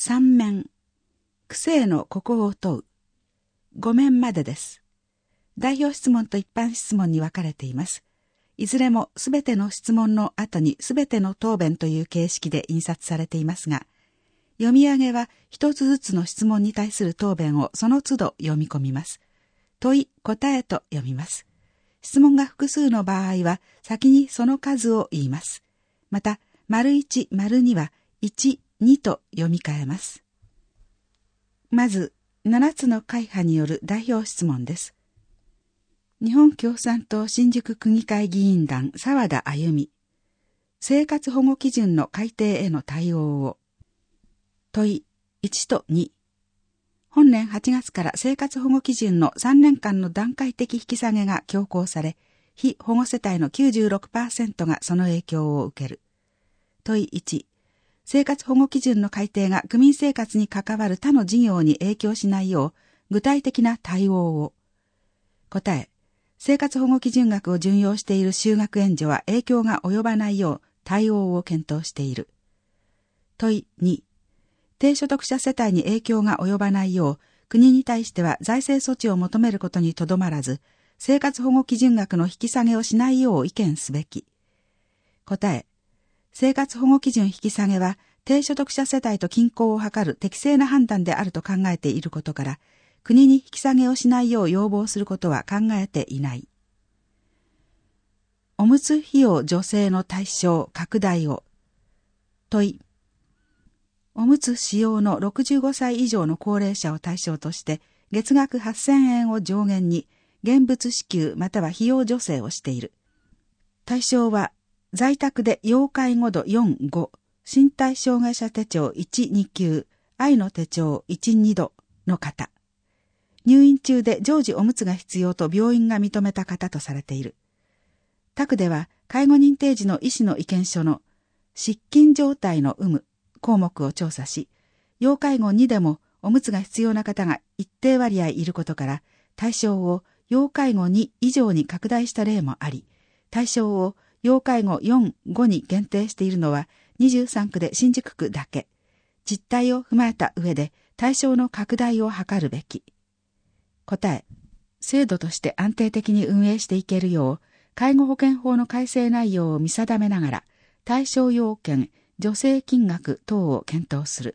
3面、区政のここを問う。5面までです。代表質問と一般質問に分かれています。いずれもすべての質問の後にすべての答弁という形式で印刷されていますが、読み上げは一つずつの質問に対する答弁をその都度読み込みます。問い、答えと読みます。質問が複数の場合は先にその数を言います。また、1、2は1、2と読み替えます。まず、7つの会派による代表質問です。日本共産党新宿区議会議員団澤田あゆみ。生活保護基準の改定への対応を。問い1と2。本年8月から生活保護基準の3年間の段階的引き下げが強行され、非保護世帯の 96% がその影響を受ける。問い1。生活保護基準の改定が区民生活に関わる他の事業に影響しないよう、具体的な対応を。答え。生活保護基準額を準用している就学援助は影響が及ばないよう対応を検討している。問い2。低所得者世帯に影響が及ばないよう、国に対しては財政措置を求めることにとどまらず、生活保護基準額の引き下げをしないよう意見すべき。答え。生活保護基準引き下げは、低所得者世帯と均衡を図る適正な判断であると考えていることから、国に引き下げをしないよう要望することは考えていない。おむつ費用助成の対象拡大を。問い。おむつ使用の65歳以上の高齢者を対象として、月額8000円を上限に、現物支給または費用助成をしている。対象は、在宅で要介護度4、5、身体障害者手帳1、2級、愛の手帳1、2度の方。入院中で常時おむつが必要と病院が認めた方とされている。他区では、介護認定時の医師の意見書の失禁状態の有無項目を調査し、要介護2でもおむつが必要な方が一定割合いることから、対象を要介護2以上に拡大した例もあり、対象を要介護4、5に限定しているのは23区で新宿区だけ。実態を踏まえた上で対象の拡大を図るべき。答え。制度として安定的に運営していけるよう、介護保険法の改正内容を見定めながら、対象要件、助成金額等を検討する。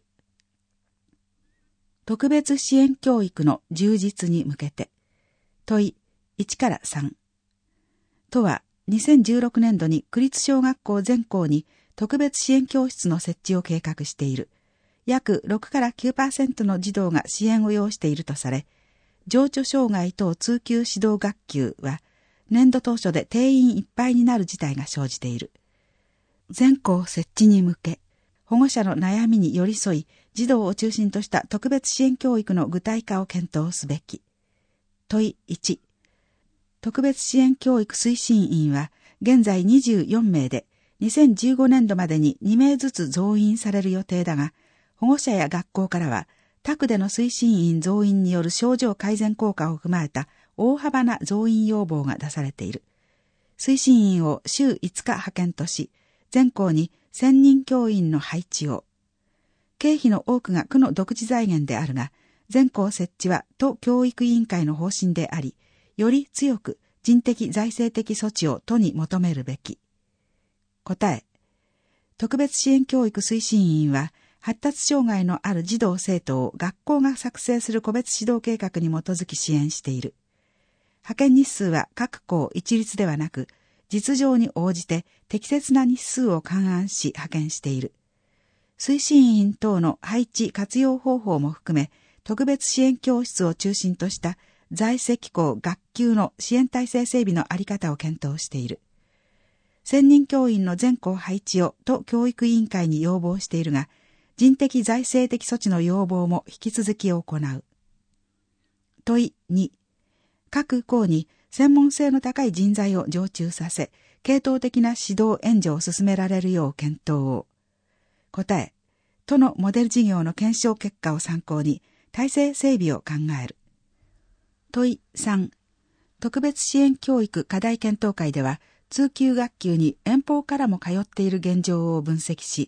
特別支援教育の充実に向けて。問い1から3。都は2016年度に区立小学校全校に特別支援教室の設置を計画している。約6から 9% の児童が支援を要しているとされ、情緒障害等通級指導学級は年度当初で定員いっぱいになる事態が生じている。全校設置に向け、保護者の悩みに寄り添い、児童を中心とした特別支援教育の具体化を検討すべき。問い1。特別支援教育推進員は現在24名で、2015年度までに2名ずつ増員される予定だが、保護者や学校からは、他区での推進員増員による症状改善効果を踏まえた大幅な増員要望が出されている。推進員を週5日派遣とし、全校に専任教員の配置を。経費の多くが区の独自財源であるが、全校設置は都教育委員会の方針であり、より強く人的財政的措置を都に求めるべき。答え。特別支援教育推進員は、発達障害のある児童生徒を学校が作成する個別指導計画に基づき支援している。派遣日数は各校一律ではなく、実情に応じて適切な日数を勘案し派遣している。推進員等の配置活用方法も含め、特別支援教室を中心とした在籍校学級の支援体制整備のあり方を検討している。専任教員の全校配置を都教育委員会に要望しているが、人的財政的措置の要望も引き続き行う。問い2。各校に専門性の高い人材を常駐させ、系統的な指導援助を進められるよう検討を。答え。都のモデル事業の検証結果を参考に、体制整備を考える。問い3。特別支援教育課題検討会では、通級学級に遠方からも通っている現状を分析し、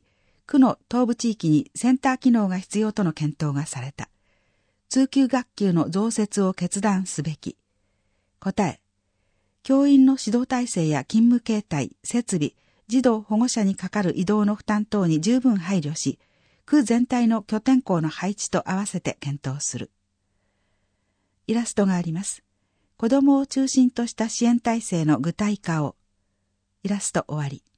区の東部地域にセンター機能が必要との検討がされた。通級学級の増設を決断すべき。答え。教員の指導体制や勤務形態、設備、児童保護者にかかる移動の負担等に十分配慮し、区全体の拠点校の配置と合わせて検討する。イラストがあります。子どもを中心とした支援体制の具体化を。イラスト終わり。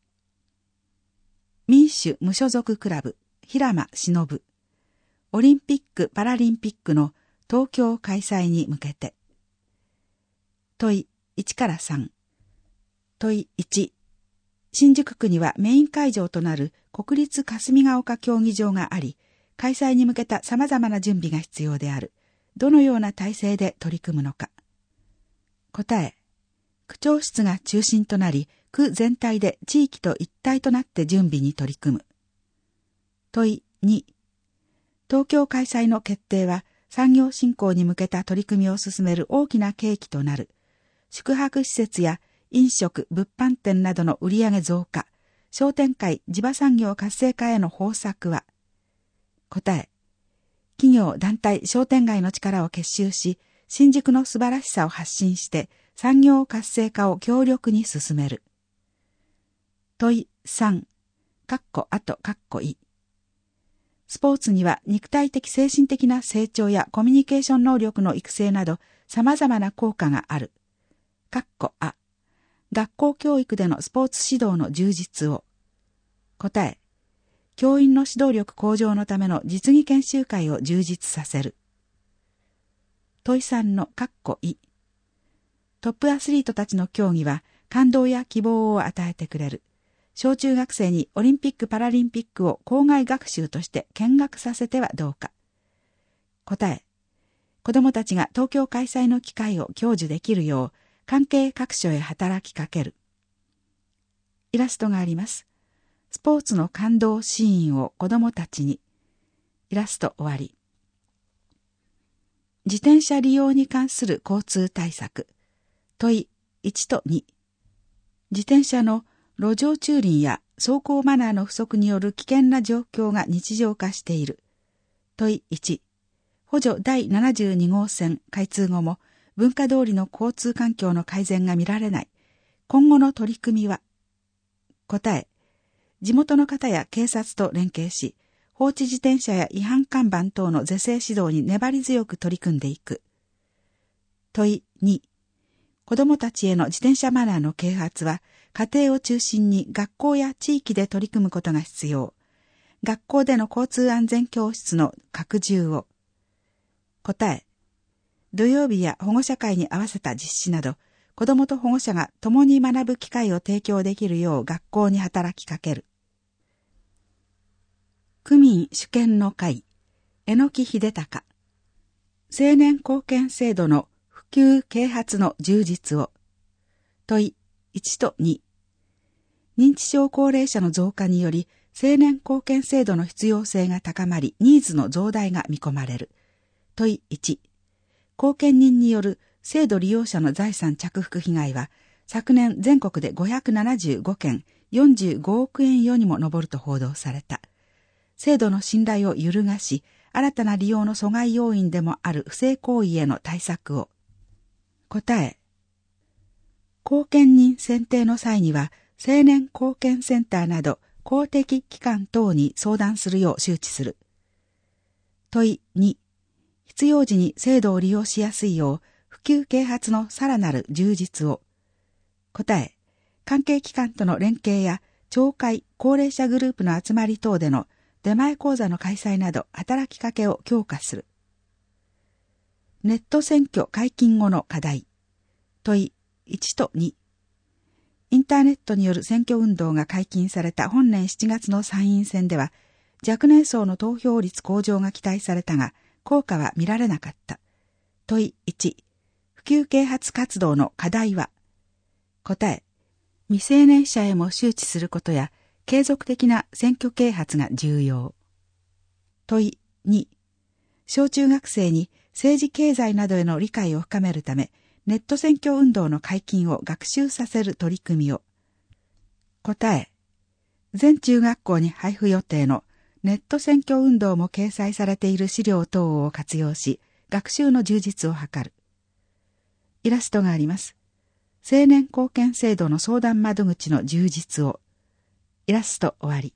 民主無所属クラブ、平間忍。オリンピック・パラリンピックの東京開催に向けて。問い1から3。問い1。新宿区にはメイン会場となる国立霞ヶ丘競技場があり、開催に向けた様々な準備が必要である。どのような体制で取り組むのか。答え。区長室が中心となり、区全体で地域と一体となって準備に取り組む。問い2。東京開催の決定は産業振興に向けた取り組みを進める大きな契機となる。宿泊施設や飲食、物販店などの売上増加、商店会、地場産業活性化への方策は。答え。企業、団体、商店街の力を結集し、新宿の素晴らしさを発信して産業活性化を強力に進める。問い3。スポーツには肉体的精神的な成長やコミュニケーション能力の育成など様々な効果がある。学校教育でのスポーツ指導の充実を。答え。教員の指導力向上のための実技研修会を充実させる。問い3のトップアスリートたちの競技は感動や希望を与えてくれる。小中学生にオリンピック・パラリンピックを校外学習として見学させてはどうか。答え。子どもたちが東京開催の機会を享受できるよう関係各所へ働きかける。イラストがあります。スポーツの感動シーンを子どもたちに。イラスト終わり。自転車利用に関する交通対策。問い1と2。自転車の路上駐輪や走行マナーの不足による危険な状況が日常化している。問い1。補助第72号線開通後も文化通りの交通環境の改善が見られない。今後の取り組みは。答え。地元の方や警察と連携し、放置自転車や違反看板等の是正指導に粘り強く取り組んでいく。問い2。子どもたちへの自転車マナーの啓発は、家庭を中心に学校や地域で取り組むことが必要。学校での交通安全教室の拡充を。答え。土曜日や保護者会に合わせた実施など、子どもと保護者が共に学ぶ機会を提供できるよう学校に働きかける。区民主権の会、榎木秀隆。青年貢献制度の普及啓発の充実を。問い1と2。認知症高齢者の増加により、青年貢献制度の必要性が高まり、ニーズの増大が見込まれる。問い1。後見人による制度利用者の財産着服被害は、昨年全国で575件、45億円余にも上ると報道された。制度の信頼を揺るがし、新たな利用の阻害要因でもある不正行為への対策を。答え。後見人選定の際には、青年貢献センターなど公的機関等に相談するよう周知する。問い2。必要時に制度を利用しやすいよう、普及啓発のさらなる充実を。答え。関係機関との連携や、町会、高齢者グループの集まり等での出前講座の開催など働きかけを強化する。ネット選挙解禁後の課題。問い1と2。インターネットによる選挙運動が解禁された本年7月の参院選では、若年層の投票率向上が期待されたが、効果は見られなかった。問い1。普及啓発活動の課題は。答え。未成年者へも周知することや、継続的な選挙啓発が重要。問い2。小中学生に政治経済などへの理解を深めるため、ネット選挙運動の解禁を学習させる取り組みを。答え。 全中学校に配布予定のネット選挙運動も掲載されている資料等を活用し、学習の充実を図る。イラストがあります。青年貢献制度の相談窓口の充実を。イラスト終わり。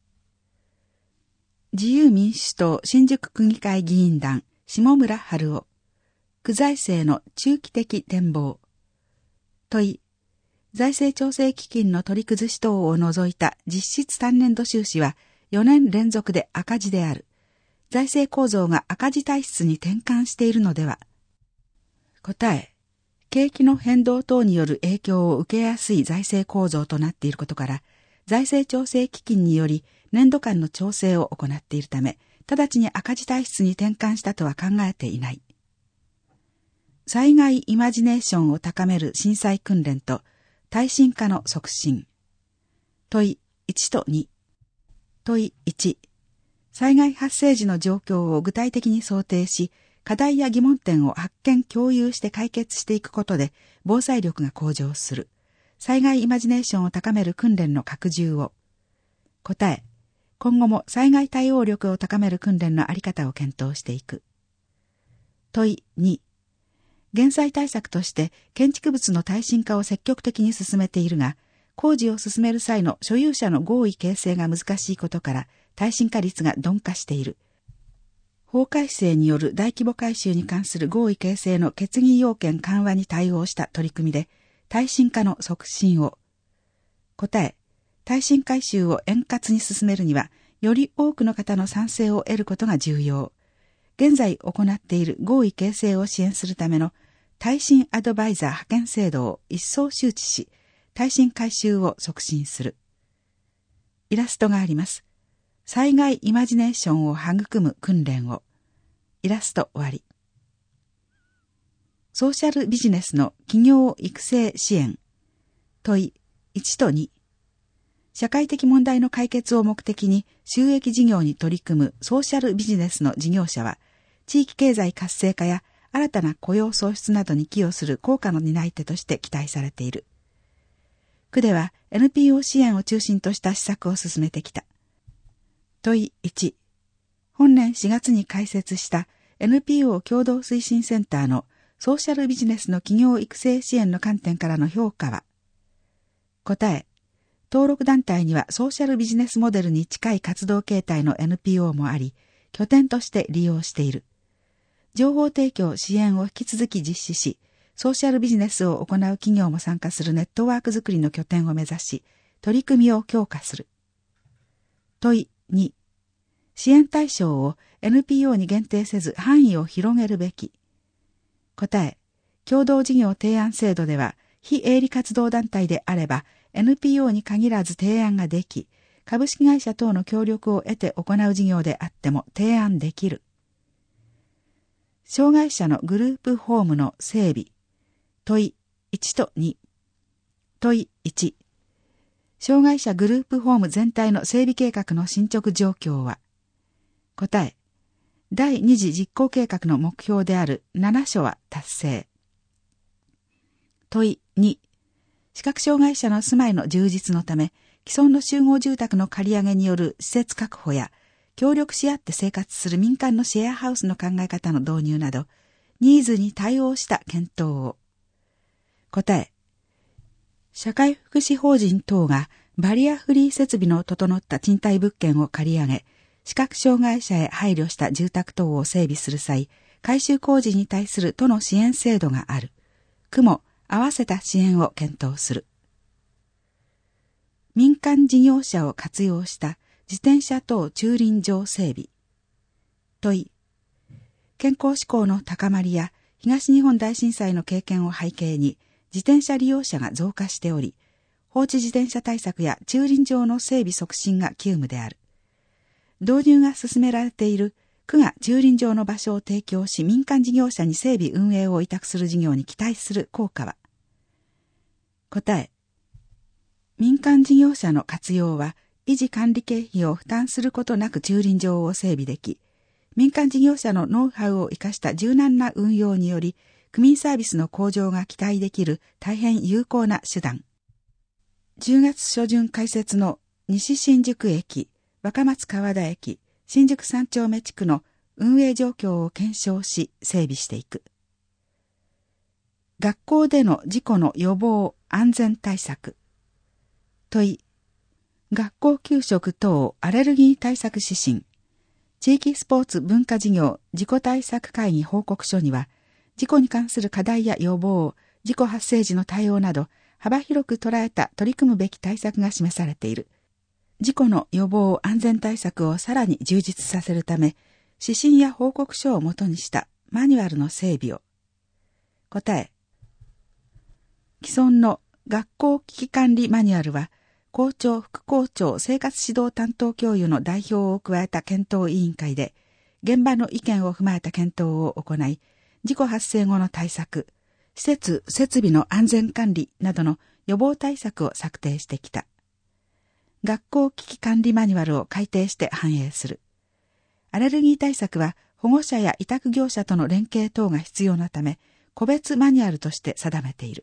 自由民主党新宿区議会議員団下村春夫。区財政の中期的展望。問い。財政調整基金の取り崩し等を除いた実質単年度収支は4年連続で赤字である。財政構造が赤字体質に転換しているのでは。答え。景気の変動等による影響を受けやすい財政構造となっていることから、財政調整基金により年度間の調整を行っているため、直ちに赤字体質に転換したとは考えていない。災害イマジネーションを高める震災訓練と耐震化の促進。問い1と2。問い1。災害発生時の状況を具体的に想定し、課題や疑問点を発見共有して解決していくことで防災力が向上する。災害イマジネーションを高める訓練の拡充を。答え。今後も災害対応力を高める訓練のあり方を検討していく。問い2。減災対策として建築物の耐震化を積極的に進めているが、工事を進める際の所有者の合意形成が難しいことから耐震化率が鈍化している。法改正による大規模改修に関する合意形成の決議要件緩和に対応した取り組みで、耐震化の促進を。答え。耐震改修を円滑に進めるには、より多くの方の賛成を得ることが重要。現在行っている合意形成を支援するための耐震アドバイザー派遣制度を一層周知し、耐震改修を促進する。イラストがあります。災害イマジネーションを育む訓練を。イラスト終わり。ソーシャルビジネスの企業育成支援。問い1と2。社会的問題の解決を目的に収益事業に取り組むソーシャルビジネスの事業者は、地域経済活性化や新たな雇用創出などに寄与する効果の担い手として期待されている。区では NPO 支援を中心とした施策を進めてきた。問い1。本年4月に開設した NPO 共同推進センターのソーシャルビジネスの企業育成支援の観点からの評価は。答え。登録団体にはソーシャルビジネスモデルに近い活動形態の NPO もあり、拠点として利用している。情報提供支援を引き続き実施し、ソーシャルビジネスを行う企業も参加するネットワークづくりの拠点を目指し、取り組みを強化する。問い2。支援対象を NPO に限定せず範囲を広げるべき。答え。共同事業提案制度では、非営利活動団体であれば、NPO に限らず提案ができ、株式会社等の協力を得て行う事業であっても提案できる。障害者のグループホームの整備。問い1と2。問い1。障害者グループホーム全体の整備計画の進捗状況は。答え。第2次実行計画の目標である7所は達成。問い2。視覚障害者の住まいの充実のため、既存の集合住宅の借り上げによる施設確保や、協力し合って生活する民間のシェアハウスの考え方の導入など、ニーズに対応した検討を。答え。社会福祉法人等がバリアフリー設備の整った賃貸物件を借り上げ、視覚障害者へ配慮した住宅等を整備する際、改修工事に対する都の支援制度がある。区も合わせた支援を検討する。民間事業者を活用した自転車等駐輪場整備。問い。健康志向の高まりや東日本大震災の経験を背景に自転車利用者が増加しており、放置自転車対策や駐輪場の整備促進が急務である。導入が進められている区が駐輪場の場所を提供し民間事業者に整備運営を委託する事業に期待する効果は。答え。民間事業者の活用は維持管理経費を負担することなく駐輪場を整備でき、民間事業者のノウハウを生かした柔軟な運用により、区民サービスの向上が期待できる大変有効な手段。10月初旬開設の西新宿駅、若松川田駅、新宿三丁目地区の運営状況を検証し整備していく。学校での事故の予防安全対策。問い、学校給食等アレルギー対策指針、地域スポーツ文化事業事故対策会議報告書には、事故に関する課題や予防、事故発生時の対応など、幅広く捉えた取り組むべき対策が示されている。事故の予防安全対策をさらに充実させるため、指針や報告書をもとにしたマニュアルの整備を。答え。既存の学校危機管理マニュアルは、校長、副校長、生活指導担当教諭の代表を加えた検討委員会で、現場の意見を踏まえた検討を行い、事故発生後の対策、施設・設備の安全管理などの予防対策を策定してきた。学校危機管理マニュアルを改訂して反映する。アレルギー対策は保護者や委託業者との連携等が必要なため、個別マニュアルとして定めている。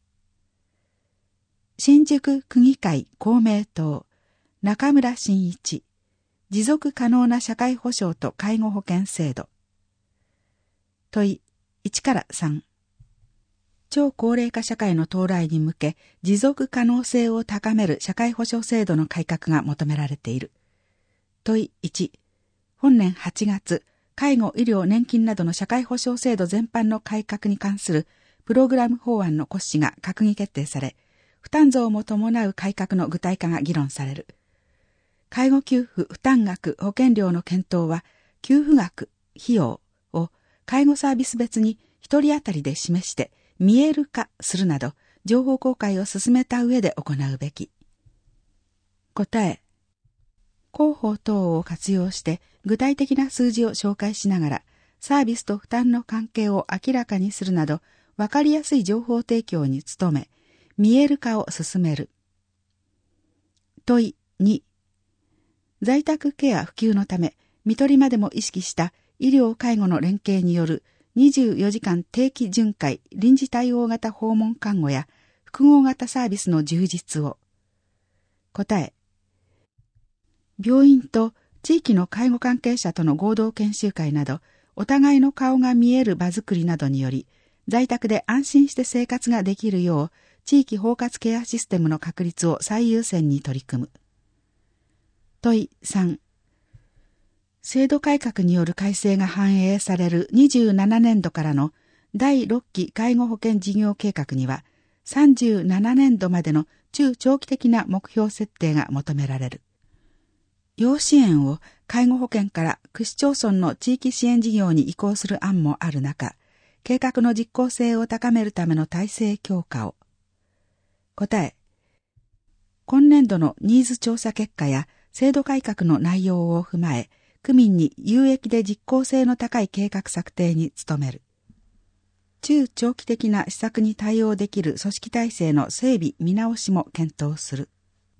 新宿区議会公明党、中村真一、持続可能な社会保障と介護保険制度。問い1から3。超高齢化社会の到来に向け、持続可能性を高める社会保障制度の改革が求められている。問い1。本年8月、介護、医療、年金などの社会保障制度全般の改革に関するプログラム法案の骨子が閣議決定され、負担増も伴う改革の具体化が議論される。介護給付負担額保険料の検討は、給付額、費用を介護サービス別に一人当たりで示して見える化するなど、情報公開を進めた上で行うべき。答え。広報等を活用して具体的な数字を紹介しながら、サービスと負担の関係を明らかにするなど、わかりやすい情報提供に努め、見える化を進める。問い2。在宅ケア普及のため、看取りまでも意識した医療介護の連携による24時間定期巡回臨時対応型訪問看護や複合型サービスの充実を。答え。病院と地域の介護関係者との合同研修会など、お互いの顔が見える場づくりなどにより、在宅で安心して生活ができるよう、地域包括ケアシステムの確立を最優先に取り組む。問い3。制度改革による改正が反映される27年度からの第6期介護保険事業計画には、37年度までの中長期的な目標設定が求められる。要支援を介護保険から区市町村の地域支援事業に移行する案もある中、計画の実効性を高めるための体制強化を。答え。今年度のニーズ調査結果や制度改革の内容を踏まえ、区民に有益で実効性の高い計画策定に努める。中長期的な施策に対応できる組織体制の整備見直しも検討する。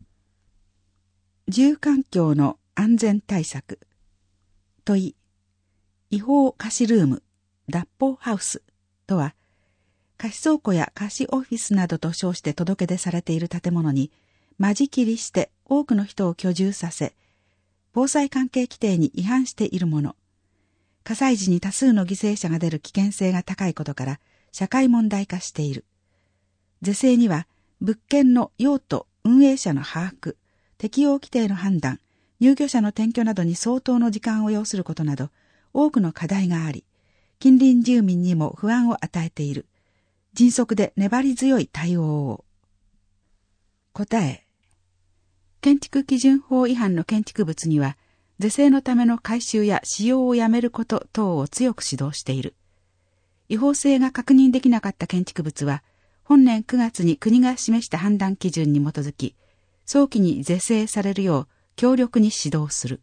住環境の安全対策。問い。違法貸しルーム、脱法ハウスとは、貸し倉庫や貸しオフィスなどと称して届け出されている建物に、間仕切りして多くの人を居住させ、防災関係規定に違反しているもの。火災時に多数の犠牲者が出る危険性が高いことから、社会問題化している。是正には、物件の用途、運営者の把握、適用規定の判断、入居者の転居などに相当の時間を要することなど、多くの課題があり、近隣住民にも不安を与えている。迅速で粘り強い対応を。答え。建築基準法違反の建築物には、是正のための改修や使用をやめること等を強く指導している。違法性が確認できなかった建築物は、本年9月に国が示した判断基準に基づき、早期に是正されるよう強力に指導する。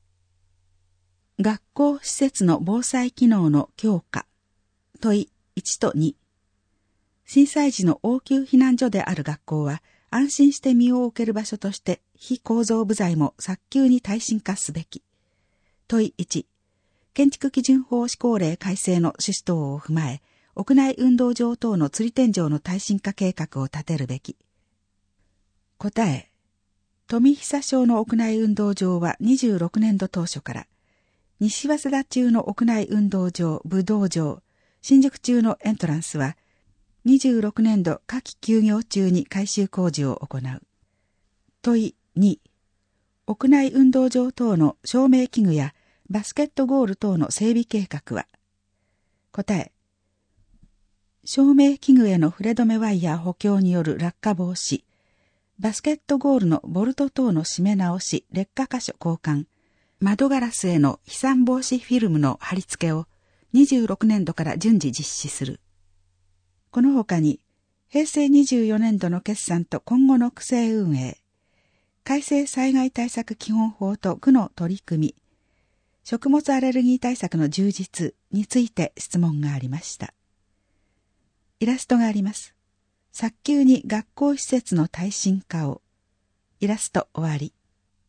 学校施設の防災機能の強化。問い1と2。震災時の応急避難所である学校は、安心して身を置ける場所として、非構造部材も早急に耐震化すべき。問い1。建築基準法施行令改正の趣旨等を踏まえ、屋内運動場等の吊り天井の耐震化計画を立てるべき。答え。 富久町の屋内運動場は26年度当初から、西早稲田中の屋内運動場、武道場、新宿中のエントランスは、26年度夏季休業中に改修工事を行う。問い2、屋内運動場等の照明器具やバスケットゴール等の整備計画は、答え、照明器具への触れ止めワイヤー補強による落下防止、バスケットゴールのボルト等の締め直し、劣化箇所交換、窓ガラスへの飛散防止フィルムの貼り付けを26年度から順次実施する。この他に、平成24年度の決算と今後の区政運営、改正災害対策基本法と区の取り組み、食物アレルギー対策の充実について質問がありました。イラストがあります。早急に学校施設の耐震化を。イラスト終わり。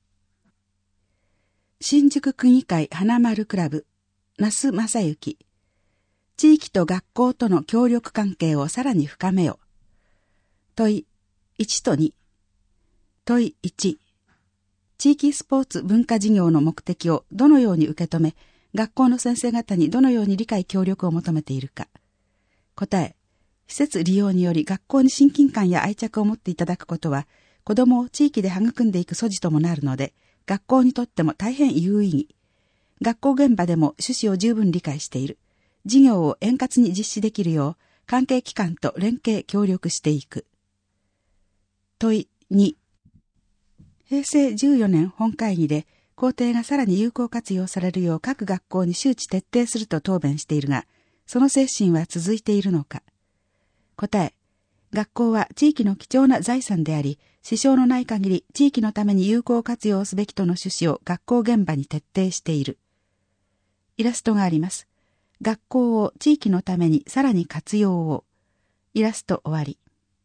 新宿区議会花丸クラブ、那須正幸。地域と学校との協力関係をさらに深めよ。問い1と2。問い1。地域スポーツ文化事業の目的をどのように受け止め、学校の先生方にどのように理解協力を求めているか。答え。施設利用により学校に親近感や愛着を持っていただくことは、子供を地域で育んでいく素地ともなるので、学校にとっても大変有意義。学校現場でも趣旨を十分理解している。事業を円滑に実施できるよう、関係機関と連携協力していく。問い2。平成14年本会議で、校庭がさらに有効活用されるよう各学校に周知徹底すると答弁しているが、その精神は続いているのか。答え。学校は地域の貴重な財産であり、支障のない限り地域のために有効活用すべきとの趣旨を学校現場に徹底している。イラストがあります。学校を地域のためにさらに活用を。イラスト終わり。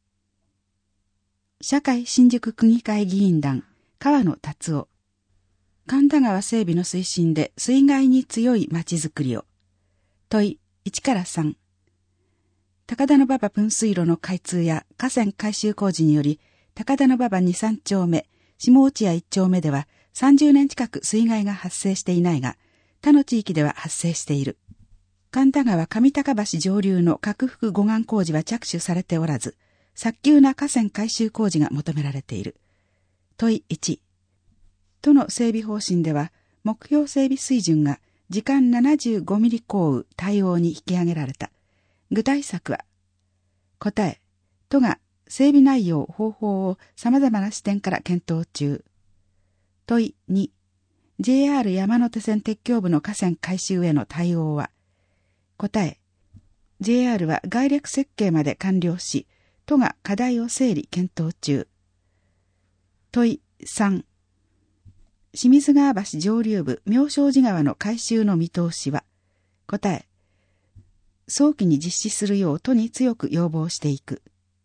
社会新宿区議会議員団、川野達夫。神田川整備の推進で水害に強い町づくりを。問い1から3。高田馬場噴水路の開通や河川改修工事により、高田馬場2、3丁目、下落合1丁目では30年近く水害が発生していないが、他の地域では発生している。神田川上高橋上流の拡幅護岸工事は着手されておらず、早急な河川改修工事が求められている。問い1。都の整備方針では、目標整備水準が時間75ミリ降雨対応に引き上げられた。具体策は。答え。都が整備内容、方法を様々な視点から検討中。問い2。JR 山手線鉄橋部の河川改修への対応は。答え。JR は概略設計まで完了し、都が課題を整理検討中。問い3。清水川橋上流部妙正寺川の改修の見通しは。答え。早期に実施するよう都に強く要望していく。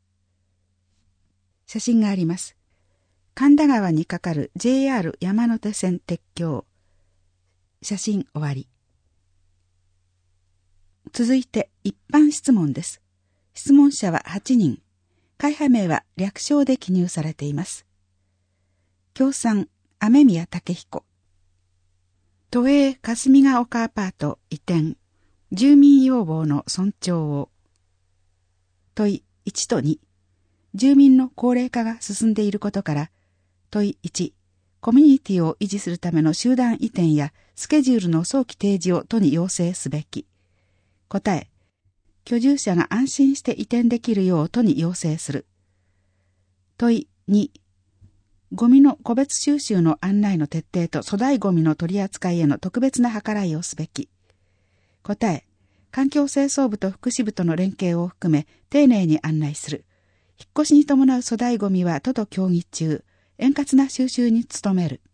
写真があります。神田川に架かる JR 山手線鉄橋。写真終わり。続いて一般質問です。質問者は8人。会派名は略称で記入されています。協賛、雨宮武彦。都営霞ヶ丘アパート移転。住民要望の尊重を。問い1と2。住民の高齢化が進んでいることから、問い1。コミュニティを維持するための集団移転やスケジュールの早期提示を都に要請すべき。答え。居住者が安心して移転できるよう都に要請する。問い2。ゴミの個別収集の案内の徹底と粗大ゴミの取り扱いへの特別な計らいをすべき。答え。環境清掃部と福祉部との連携を含め丁寧に案内する。引っ越しに伴う粗大ゴミは都と協議中、円滑な収集に努める。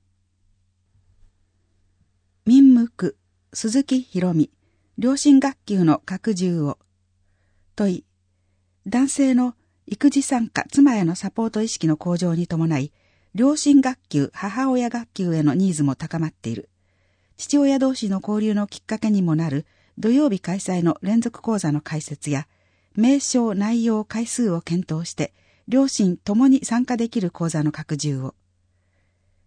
民務区、鈴木博美、良心学級の拡充を。問い。男性の育児参加、妻へのサポート意識の向上に伴い、良心学級、母親学級へのニーズも高まっている。父親同士の交流のきっかけにもなる土曜日開催の連続講座の開設や、名称、内容、回数を検討して、両親ともに参加できる講座の拡充を。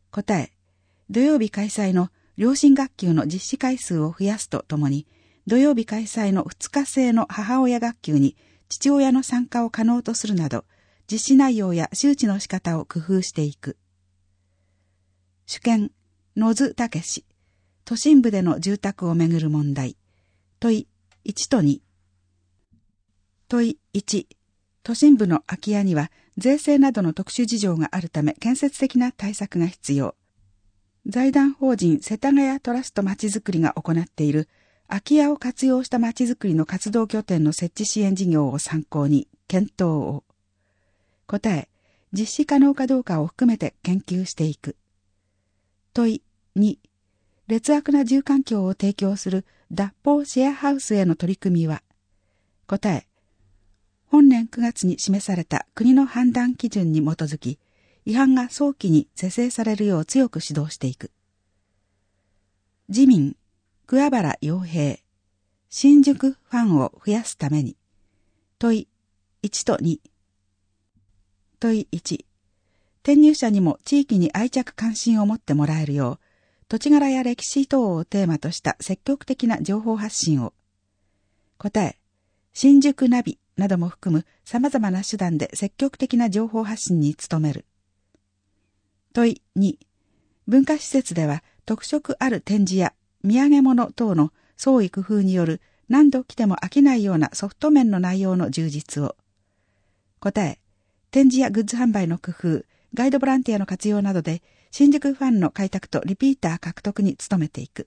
答え、土曜日開催の良心学級の実施回数を増やすとともに、土曜日開催の2日制の母親学級に父親の参加を可能とするなど、実施内容や周知の仕方を工夫していく。主権、野津武史、都心部での住宅をめぐる問題。問い1と2。問い1、都心部の空き家には税制などの特殊事情があるため建設的な対策が必要。財団法人世田谷トラストまちづくりが行っている空き家を活用したまちづくりの活動拠点の設置支援事業を参考に検討を。答え、実施可能かどうかを含めて研究していく。問い2、劣悪な住環境を提供する脱法シェアハウスへの取り組みは。答え、本年9月に示された国の判断基準に基づき、違反が早期に是正されるよう強く指導していく。自民、桑原洋平、新宿ファンを増やすために。問い1と2。問い1、転入者にも地域に愛着関心を持ってもらえるよう、土地柄や歴史等をテーマとした積極的な情報発信を。答え、新宿ナビなども含む様々な手段で積極的な情報発信に努める。問い2、文化施設では特色ある展示や土産物等の創意工夫による何度来ても飽きないようなソフト面の内容の充実を。答え、展示やグッズ販売の工夫、ガイドボランティアの活用などで新宿ファンの開拓とリピーター獲得に努めていく。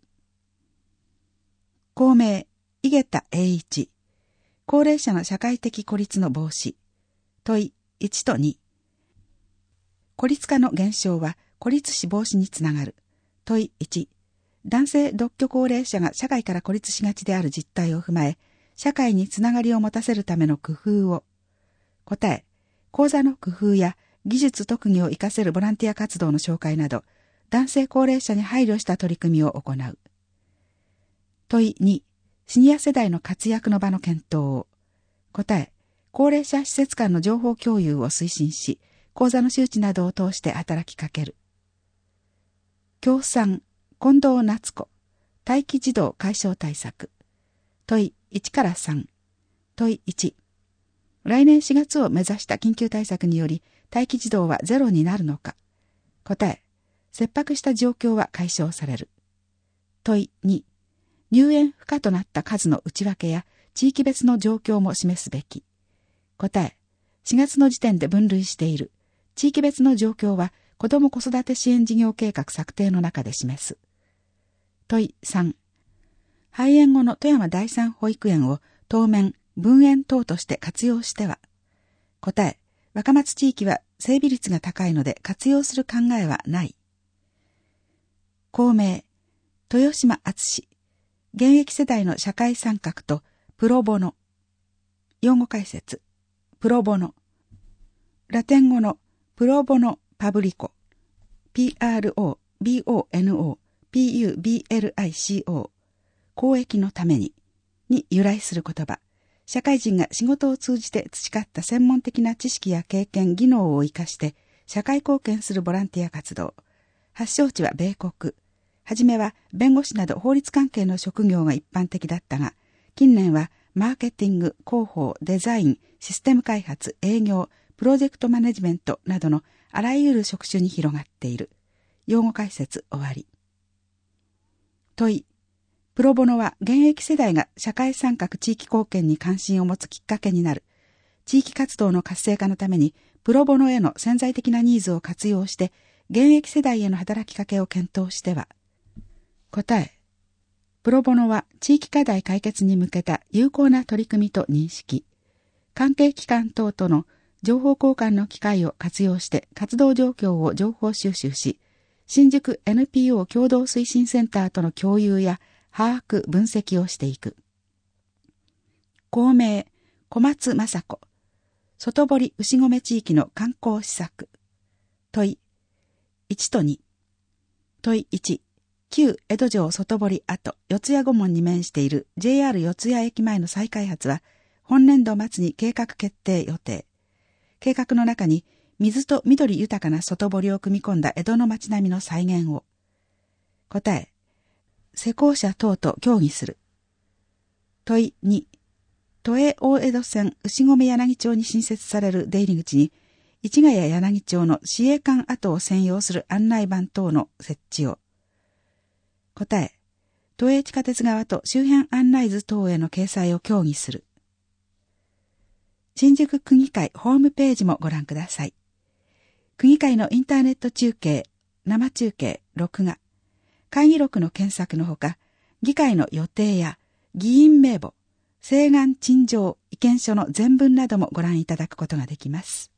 公明、井桁栄一、高齢者の社会的孤立の防止。問い1と2。孤立化の減少は孤立死防止につながる。問い1。男性独居高齢者が社会から孤立しがちである実態を踏まえ、社会につながりを持たせるための工夫を。答え、講座の工夫や技術特技を活かせるボランティア活動の紹介など、男性高齢者に配慮した取り組みを行う。問い2、シニア世代の活躍の場の検討を。答え、高齢者施設間の情報共有を推進し、講座の周知などを通して働きかける。協賛、近藤夏子、待機児童解消対策。問い1から3。問い1。来年4月を目指した緊急対策により、待機児童はゼロになるのか。答え、切迫した状況は解消される。問い2。入園不可となった数の内訳や地域別の状況も示すべき。答え、4月の時点で分類している。地域別の状況は子ども子育て支援事業計画策定の中で示す。問い3。廃園後の富山第三保育園を当面分園等として活用しては。答え、若松地域は整備率が高いので活用する考えはない。公明、豊島敦、現役世代の社会参画とプロボノ。用語解説。プロボノ。ラテン語のプロボノパブリコ。PROBONO、PUBLICO。公益のために由来する言葉。社会人が仕事を通じて培った専門的な知識や経験、技能を生かして社会貢献するボランティア活動。発祥地は米国。はじめは弁護士など法律関係の職業が一般的だったが、近年はマーケティング、広報、デザイン、システム開発、営業、プロジェクトマネジメントなどのあらゆる職種に広がっている。用語解説終わり。問い。プロボノは現役世代が社会参画地域貢献に関心を持つきっかけになる。地域活動の活性化のために、プロボノへの潜在的なニーズを活用して、現役世代への働きかけを検討しては。答え。プロボノは地域課題解決に向けた有効な取り組みと認識。関係機関等との情報交換の機会を活用して活動状況を情報収集し、新宿 NPO 共同推進センターとの共有や把握、分析をしていく。公明、小松雅子、外堀牛込地域の観光施策。問い、1と2。問い1、旧江戸城外堀跡、四谷御門に面している JR 四谷駅前の再開発は、本年度末に計画決定予定。計画の中に、 水と緑豊かな外堀を組み込んだ江戸の街並みの再現を。答え、施工者等と協議する。問い2、都営大江戸線牛込柳町に新設される出入り口に、市ヶ谷柳町の市営館跡を専用する案内板等の設置を。答え、都営地下鉄側と周辺案内図等への掲載を協議する。新宿区議会ホームページもご覧ください。区議会のインターネット中継、生中継、録画、会議録の検索のほか、議会の予定や議員名簿、請願陳情意見書の全文などもご覧いただくことができます。